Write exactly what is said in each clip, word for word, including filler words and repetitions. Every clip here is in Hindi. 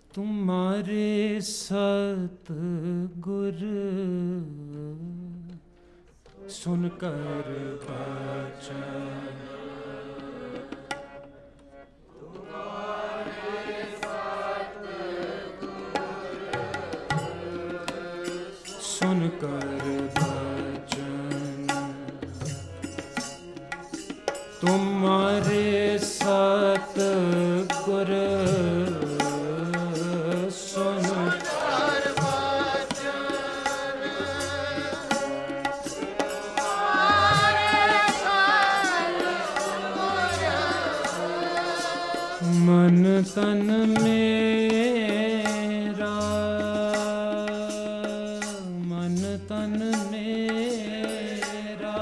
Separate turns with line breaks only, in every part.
तुम्हारे सतगुर सुनकर बचन, तुम्हारे सतगुर सुनकर बचन, तुम्हारे सतगुर मन तन मेरा, मन तन मेरा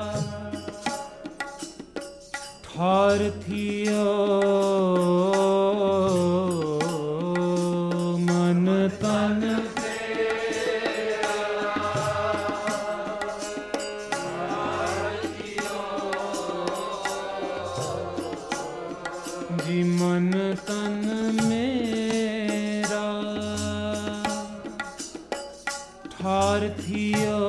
ठार थियो, मन तन जी, मन तन मेरा ठार थियो,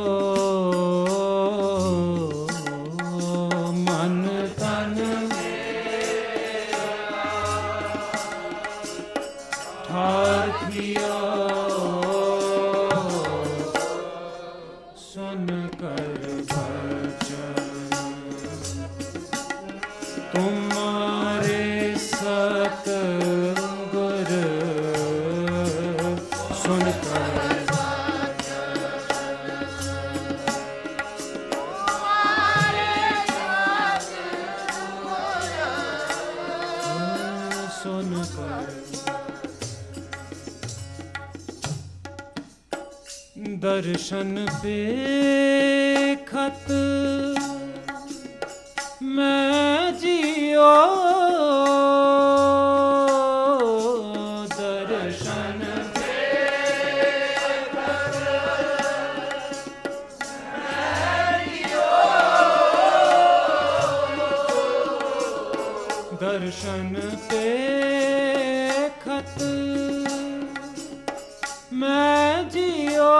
मन तन मेरा ठार थियो, सुन कर बचन, तुम्हारे सतगुर सुनकर सुनकर दर्शन पे खत मैं जियो, दर्शन पे खत मैं जियो, दर्शन पे खत मैं जियो,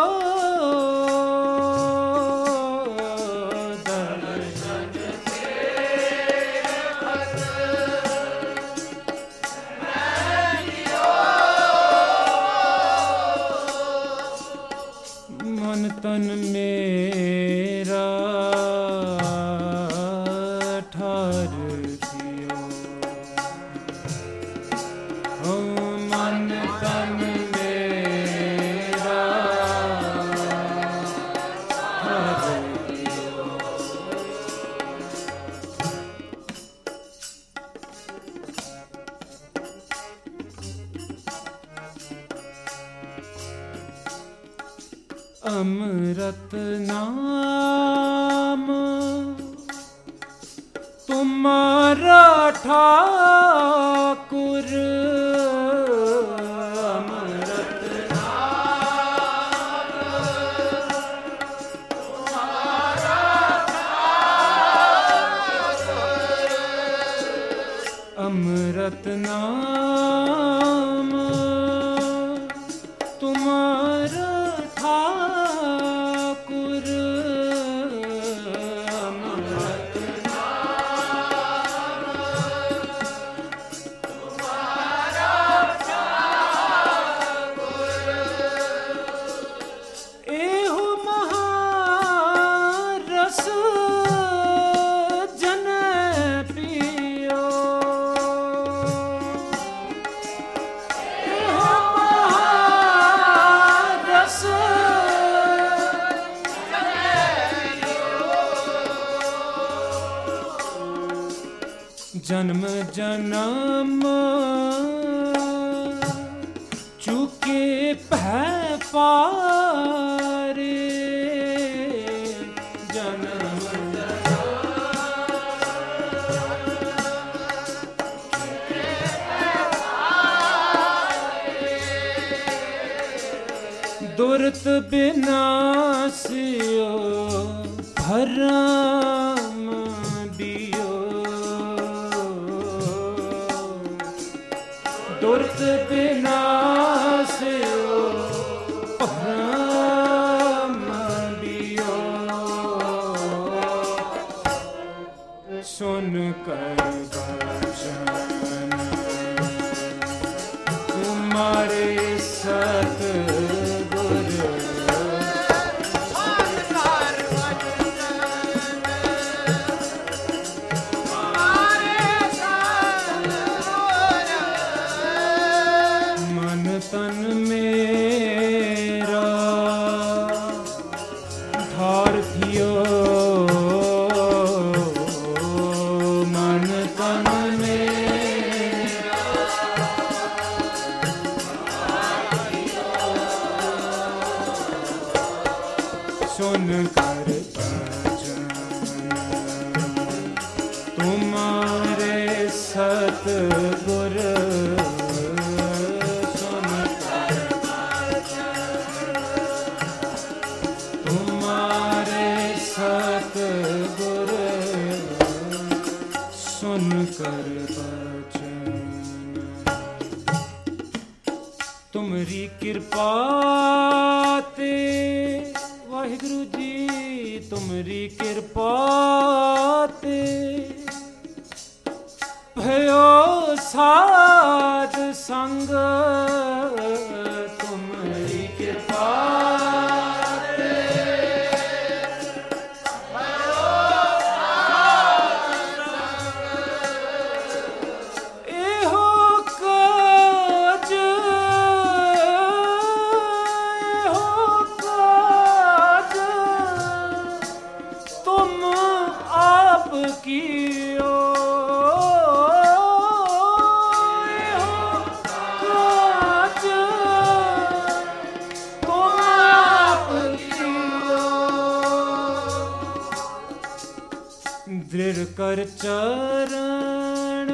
दर्शन पे खत मैं जियो, मन तन मेरा ठार थियो, ओ मन तन मेरा ठार थियो, अमृत नाम तुम्हारा ठाकुर, अमृत नाम तुम्हारा ठाकुर, अमृत नाम तुम्हारा ठाकुर, अमृत नाम तुम्हारा ठाकुर, एहो महारस जन पियो, एहो महारस जन्म जन्म चुके भय पारे, जन्म दुर्त विनाशियो भरम बियो, दुर्त विनाशयो परम दियो। सुन कर वचन तुम्हारे सतगुर। तन मेरा धार थियो, मन तन मेरा सुन कर भजन तुम्हारे सतगुर। तुमरी कृपा ते वाहिगुरु जी, तुमरी कृपा ते भयो साध संग। तुमरी कृपा दृढ़ कर चरण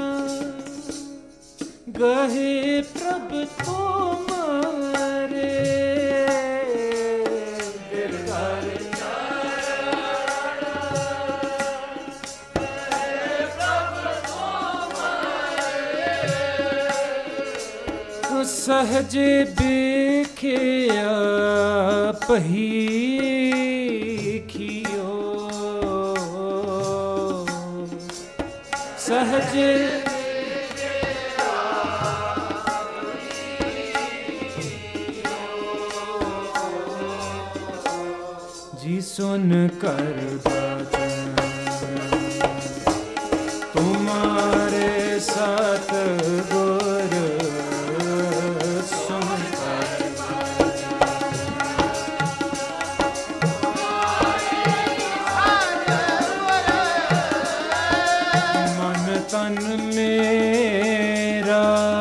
गहे प्रभ तुमरे। दृढ़ कर चरण गहे प्रभ तुमरे। सहज बिखिया पही सहज जी सुन कर भजन तुम्हारे सतगुर। सुन कर तन मेरा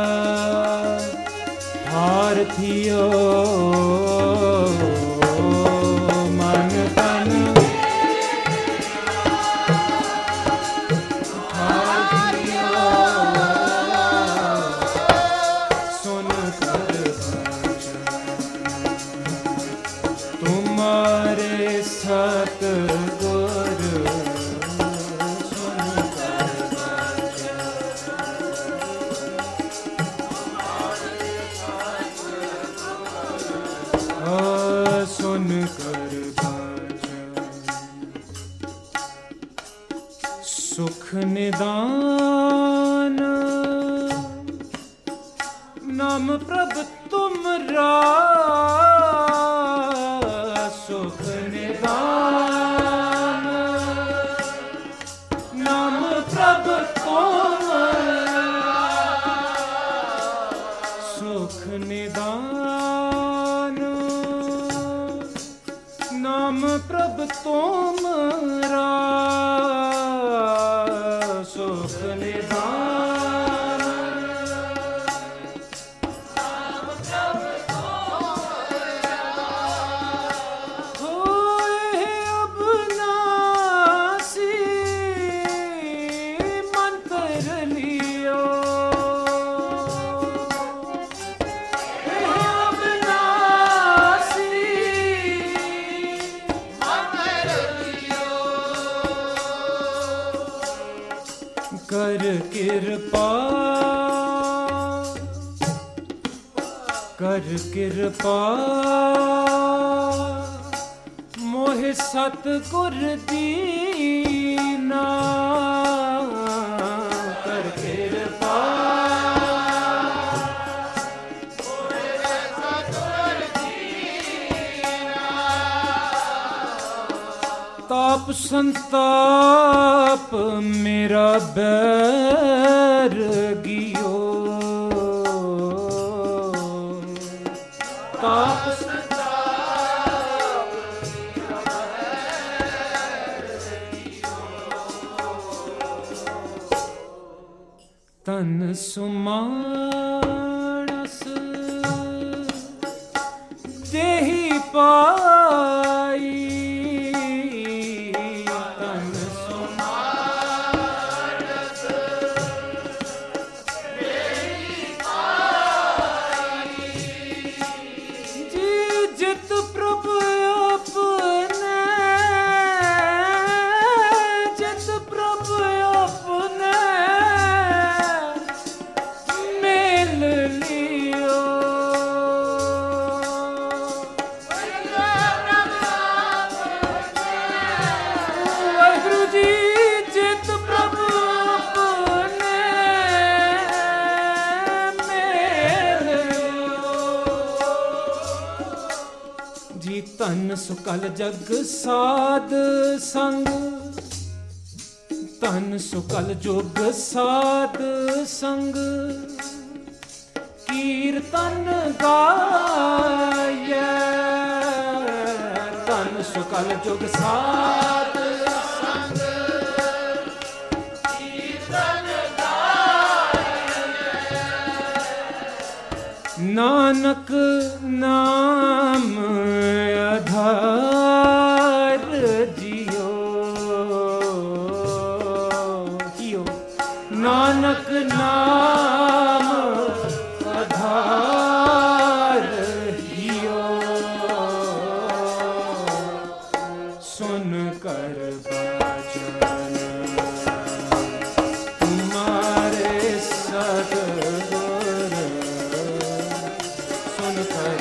हार थियो, मन तन हार थियो। सुन कर भजन तुम्हारे सतगुर। सुन कर भजन सुख निदान नाम प्रभ तुमरा। सुख निदान नाम प्रभ तुमरा। सुख निदान नाम प्रभ तुमरा। सुख निदान नाम प्रभ तुमरा। कर कृपा मोहि सतगुर दीना कर कृपा मोहि सतगुर दीना ताप संताप मेरा बैर गियो ताप संताप मेरा बैर गियो तन सुमानस देहि पाई तन सुकल जग साध संग तन सुकल जोग साध संग कीर्तन गाय तन सुकल जोग साध संग कीर्तन गाय नानक नाम आधार जियो जियो नानक नाम आधार जियो सुन कर बचन तुम्हारे सतगुर सुन कर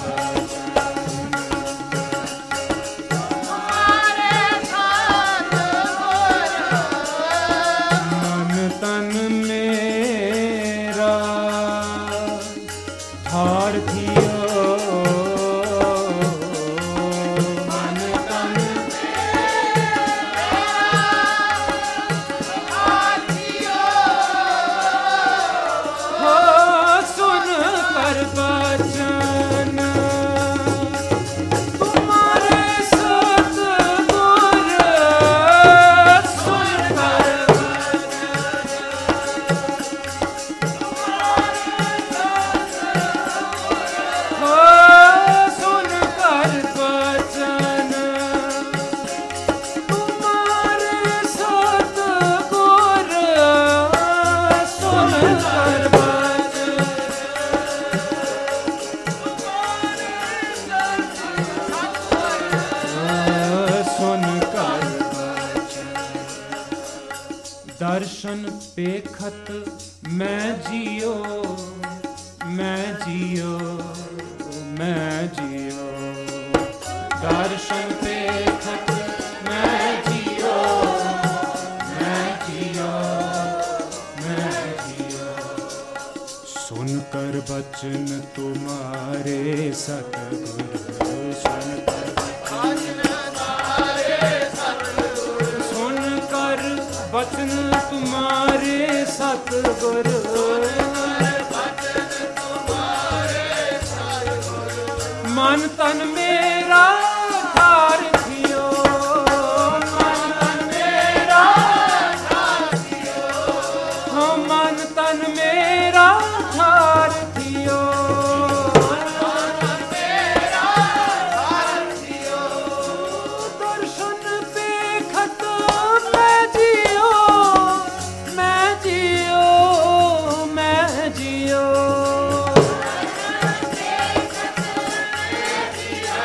दर्शन पेखत मैं जियो मैं जियो मैं जियो दर्शन पेखत मैं जियो मैं जियो मैं जियो सुनकर बचन तुम्हारे सतगुर सुनकर बचन तुम्हारे सतगुर मन तन मेरा धार थियो मन तन मेरा धार थियो मन तन मेरा धार थियो दर्शन पेखत मैं जियो मैं जियो मैं जियो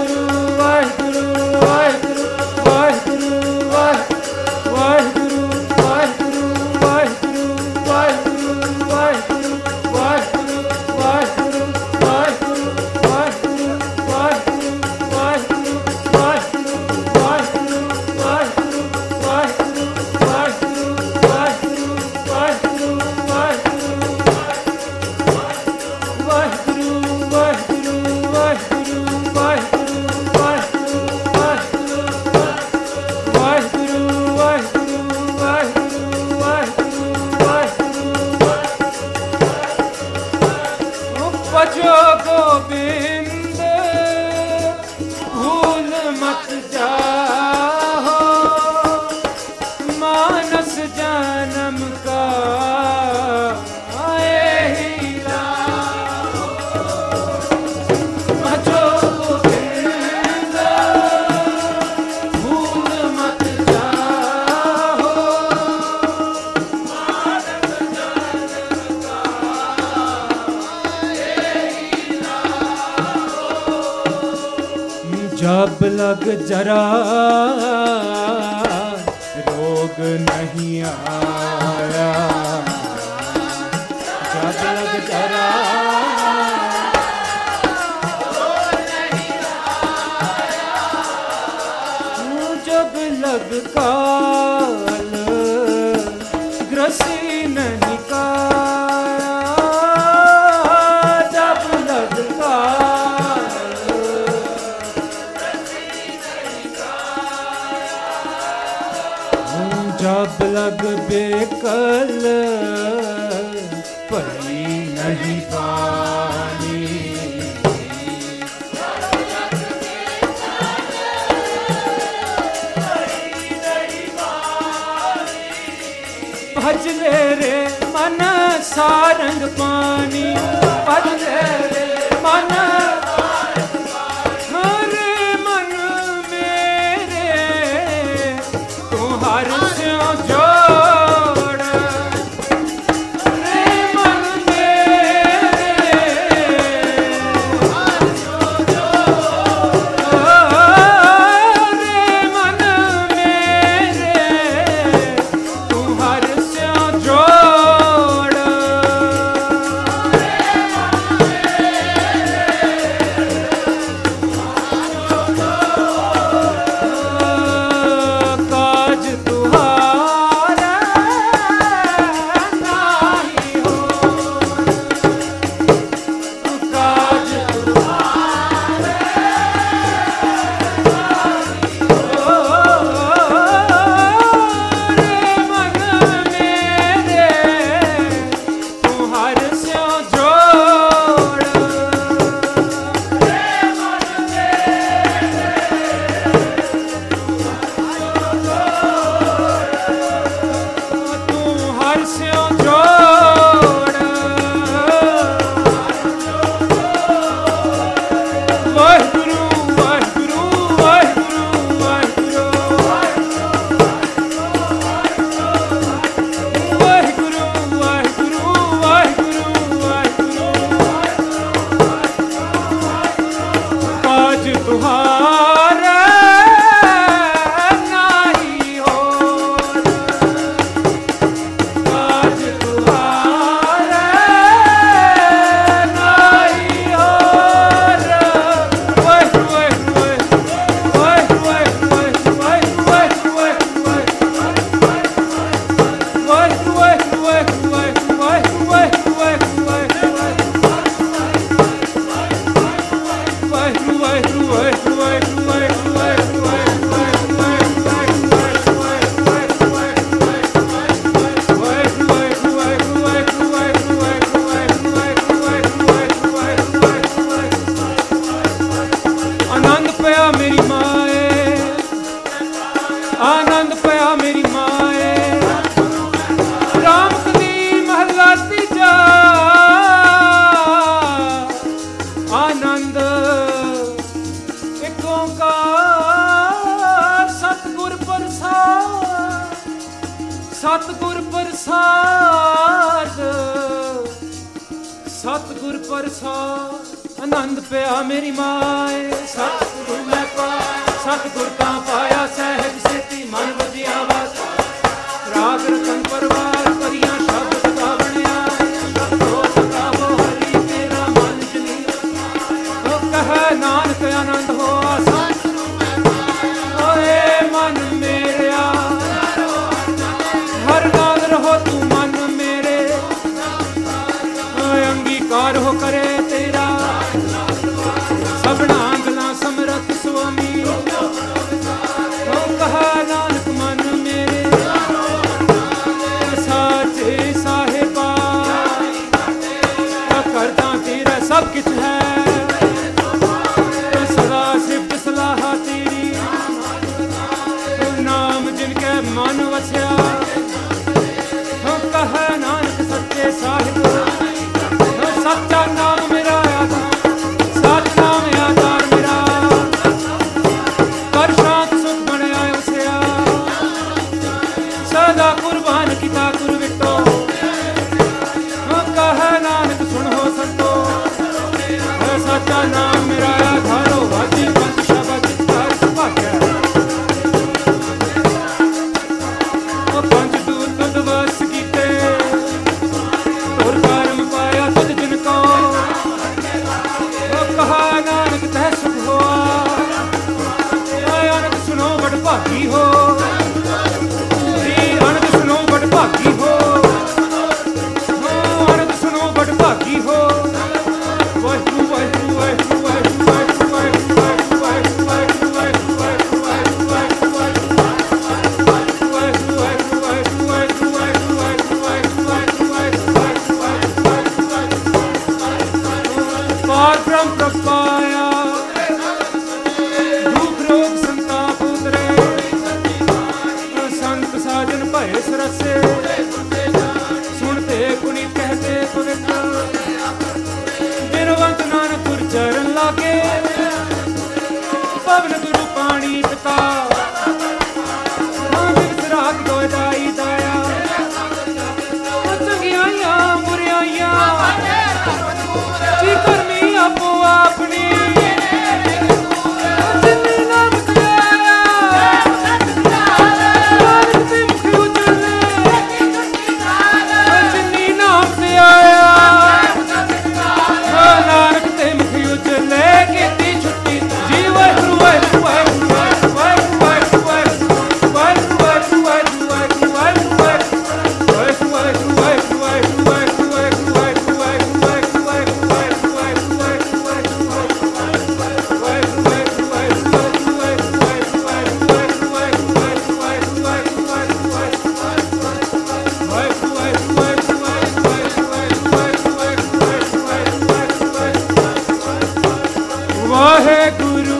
भूल मत जाओ मानस जन्म का यही लाओ। भजो गोविंद भूल मत जाओ मानस जन्म का यही लाओ। जब लग जरा रोग नहीं आया, जब लग जरा रोग नहीं आया, जब लग काल ग्रसी नहीं काया, जब लग काल जब लग बेकल परी नहीं पानी, भज ले रे मन सारंग पानी, भज ले रे मन हरे मन मेरे तू हर स्यों जोड़, रे मन मेरे हर स्यों जोड़, रे मन मेरे तू हर स्यों जोड़, रे मन मेरे काज तुहारा नाही हो, काज तुहारा नाही हो, रे मन मेरे तू हर स्यों जोड़, रे मन तू हर स्यों जोड़, वाहिगुरु वाहिगुरु वाहिगुरु वाहिगुरु वाहिगुरु वाहिगुरु वाहिगुरु काज तुहारा नाही होर, काज तुहारा नाही होर, वाहिगुरु वाहिगुरु वाहिगुरु वाहिगुरु वाहिगुरु आनंद पया मेरी माए, आनंद पया मेरी माए, राम कली महला तीजा आनंद एक ओंकार सतगुर प्रसाद, सतगुर प्रसाद, सतगुर प्रसाद आनंद पया मेरी माए, सतगुरु मैं पाया सतगुर का पाया सहज सेती मन वजिया बस, राग रतन परवार करिया शब्द का बनया, शब्दो सतावो हरि तेरा मन जनी, ओ कह नानक आनंद हो सतगुरु मैं पाया, ओए मन मेरा हर नाल रहो तू मन मेरे, अंगीकार हो करे तेरा सबना गला समरथ ਮਨ ਵਸਿਆ। ਹੋ ਕਹੈ ਨਾਨਕ ਸੱਚੇ ਸਾਹਿਬ, ਸੱਚਾ ਨਾਮ ਮੇਰਾ ਆਧਾਰ, ਸੱਚ ਨਾਮ ਆਧਾਰ ਮੇਰਾ। ਕਰ ਸ਼ਾਂਤ ਸੁਖ ਬਣਿਆ ਵਸਿਆ, ਸਦਾ ਕੁਰਬਾਨ ਕੀਤਾ ਗੁਰ ਵਿਟੋ। ਹੋ ਕਹੈ ਨਾਨਕ ਸੁਣੋ ਸੰਤੋ, ਸੱਚਾ ਨਾਮ ਮੇਰਾ ਆਧਾਰੋ। ਵਾਜੀ ਪੰਜ ਸ਼ਬਦ ਚਿਤਾਰ ਸੁਭਾਗਿਆ, ਉਹ ਪੰਜ ਦੂਰ ਤੁਧ ਵਸ ਕੀਤੇ, ਤੁਰ ਕਰਮ ਪਾਇਆ ਤੁਧ ਜਿਨ ਕੋ। ਉਹ ਕਹਾ ਨਾਨਕ ਤਹਿ ਸੁਖ ਹੋਆ, ਅਨੰਦ ਸੁਣੋ ਬੜ ਭਾਗੀ ਹੋ। ਅਨੰਦ ਸੁਣੋ ਬੜ ਭਾਗੀ ਹੋ, ਅਨੰਦ ਸੁਣੋ ਬੜ ਭਾਗੀ ਹੋ। ਵਾਹਿਗੁਰੂ ਵਾਹਿਗੁਰੂ ਵਾਹਿਗੁਰੂ ਵਾਹਿਗੁਰੂ ਵਾਹਿਗੁਰੂ ਵਾਹਿਗੁਰੂ ਵਾਹਿਗੁਰੂ ਵਾਹਿਗੁਰੂ ਵਾਹਿਗੁਰੂ ਵਾਹਿਗੁਰੂ ਵਾਹਿਗੁਰੂ। ਪਾਰ ਬ੍ਰਹਮ ਪ੍ਰਪਾਇਆ, ਦੁਖ ਰੋਗ ਸੰਤਾਪ ਉਤਰੇ, ਸੰਤ ਸਾਜਨ ਭਏ ਸਰਸੇ। ਸੁਣਤੇ ਗੁਣੀ ਕਹਤੇ ਪਵਿੱਤ, ਬਿਨਵੰਤ ਨਾਨਕ ਗੁਰ ਚਰਨ ਲਾਗੇ। ਪਵਨ ਗੁਰੂ ਪਾਣੀ ਪਿਤਾ, ਹਾਂ ਬਿਰਸ ਰਾਤ ਗੋਇ ਦਾਈ ਦਾਇਆ। ਚੰਗਿਆਈਆਂ ਬੁਰਿਆਈਆਂ ਜੀ ਕਰਨੀ ਆਪੋ ਆਪਣੀ। ਜਿਨੀ ਨਾਮ ਤੇ ਆਇਆ, ਨਾਨਕ ਤੇ ਮੁਖ ਉਜਲੇ। ਜਿਨੀ ਨਾਮ ਤੇ ਆਇਆ, ਨਾਨਕ ਤੇ ਮੁਖ ਉਜਲੇ। ਕੀਤੀ ਛੁੱਟੀ ਜੀ ਵਾਹਿਗੁਰੂ ਵਾਹਿਗੁਰੂ ਵਾਹਿਗੁਰੂ ਵਾਹਿਗੁਰੂ ਵਾਹਿਗੁਰੂ ਵਾਹਿਗੁਰੂ ਵਾਹਿਗੁਰੂ ਵਾਹਿਗੁਰੂ ਵਾਹਿਗੁਰੂ ਵਾਹਿਗੁਰੂ ਵਾਹਿਗੁਰੂ ਵਾਹਿਗੁਰੂ ਵਾਹਿਗੁਰੂ ਵਾਹਿਗੁਰੂ ਵਾਹਿਗੁਰੂ ਵਾਹਿਗੁਰੂ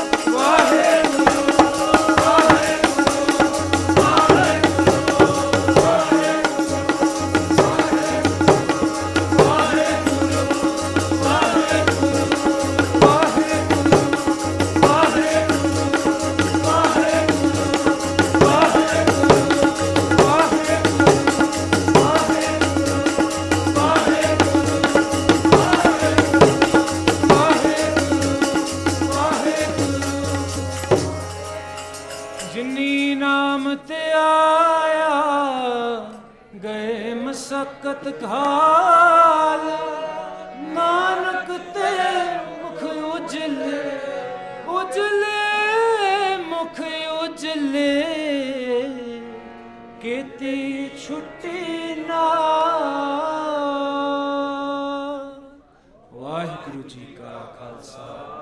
ਜਿਨੀ ਨਾਮ ਤੇ ਆਇਆ, ਗਏ ਮਸਕਤ ਘਾਲ। ਨਾਨਕ ਤੇ ਮੁਖ ਉਜਲੇ, ਉਜਲੇ ਮੁਖ ਉਜਲੇ। ਕੀਤੀ ਛੁੱਟੀ ਨਾਲ। ਵਾਹਿਗੁਰੂ ਜੀ ਕਾ ਖਾਲਸਾ।